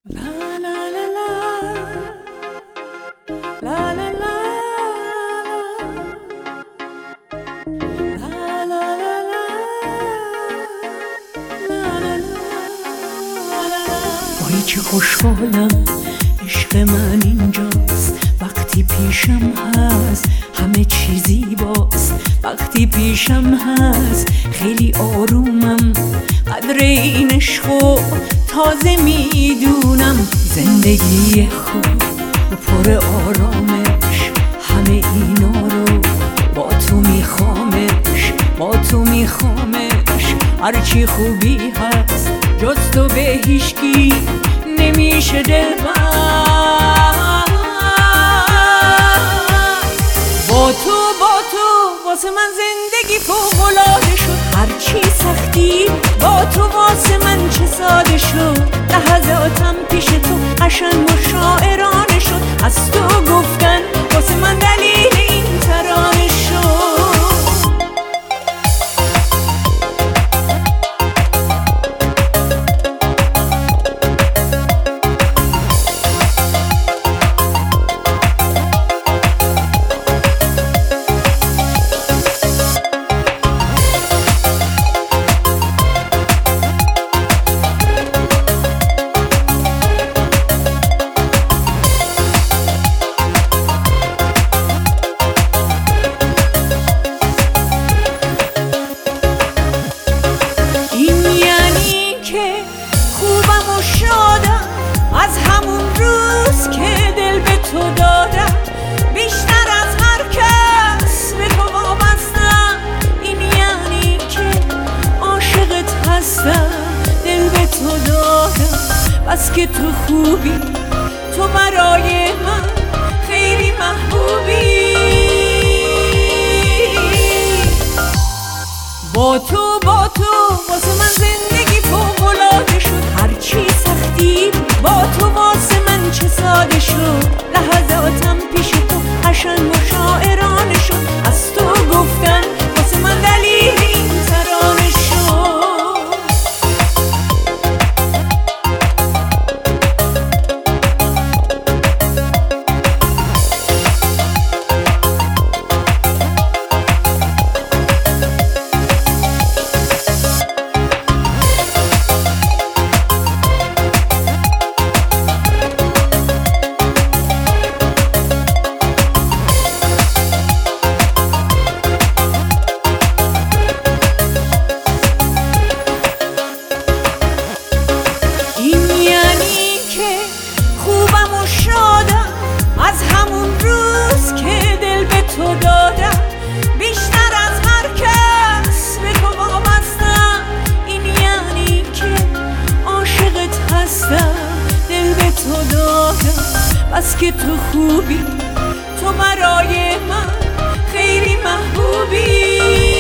وای چه خوشحالم عشق من اینجاست، وقتی پیشم هست همه چیزی باست. وقتی پیشم هست خیلی آرومم، قدر این عشقو تازه میدونم. زندگی خوب و پر آرامش، همه اینا رو با تو میخوامش، با تو میخوامش. هرچی خوبی هست جز تو به هیچکی نمیشه دلبر. با تو واسه من زندگی فوق‌العاده شد. هرچی سختی با تو واسه من چه ساده شد. لحظاتم پیش تو قشنگ و شاعرانه شد. از تو گفتن واسه من دلیل این ترانه شد. از همون روز که دل به تو دادم، بیشتر از هر کس به تو وابستم. این یعنی که عاشقت هستم، دل به تو دادم. بس که تو خوبی، تو برای من خیلی محبوبی. با تو واسه من زندگی فوق‌العاده شد. هرچی سختی با تو واسه من چه ساده شد. لحظاتم پیش تو قشنگ و شاعرانه شد. از تو گفتن واسه من دلیل این ترانه شد. از همون روز که دل به تو دادم، بیشتر از هر کس به تو وابستم. این یعنی که عاشقت هستم، دل به تو دادم. بس که تو خوبی، تو برای من خیلی محبوبی.